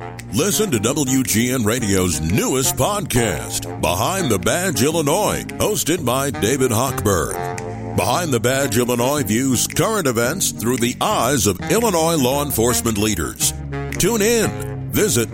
Listen to WGN Radio's newest podcast, Behind the Badge Illinois, hosted by David Hochberg. Behind the Badge Illinois views current events through the eyes of Illinois law enforcement leaders. Tune in. Visit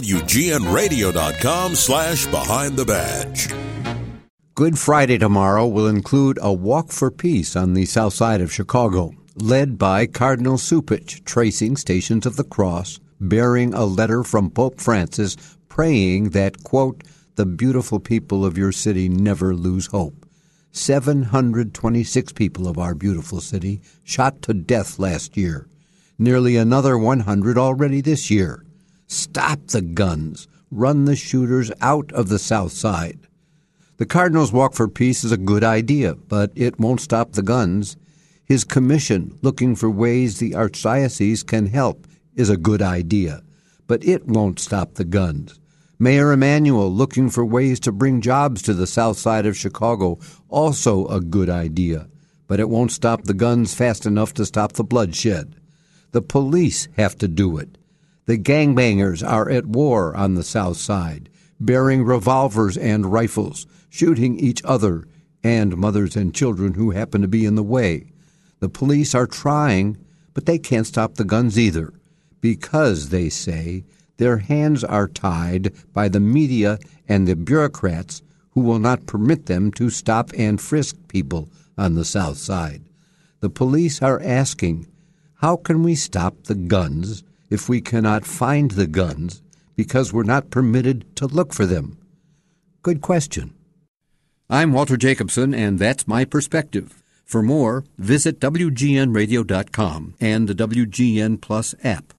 WGNRadio.com/Behind the Badge. Good Friday tomorrow will include a walk for peace on the south side of Chicago, led by Cardinal Cupich, tracing Stations of the Cross, bearing a letter from Pope Francis praying that, quote, the beautiful people of your city never lose hope. 726 people of our beautiful city shot to death last year. Nearly another 100 already this year. Stop the guns. Run the shooters out of the south side. The Cardinal's Walk for Peace is a good idea, but it won't stop the guns. His commission, looking for ways the archdiocese can help, is a good idea, but it won't stop the guns. Mayor Emanuel, looking for ways to bring jobs to the south side of Chicago, also a good idea, but it won't stop the guns fast enough to stop the bloodshed. The police have to do it. The gangbangers are at war on the south side, bearing revolvers and rifles, shooting each other and mothers and children who happen to be in the way. The police are trying, but they can't stop the guns either, because, they say, their hands are tied by the media and the bureaucrats who will not permit them to stop and frisk people on the south side. The police are asking, how can we stop the guns if we cannot find the guns because we're not permitted to look for them? Good question. I'm Walter Jacobson, and that's my perspective. For more, visit WGNRadio.com and the WGN Plus app.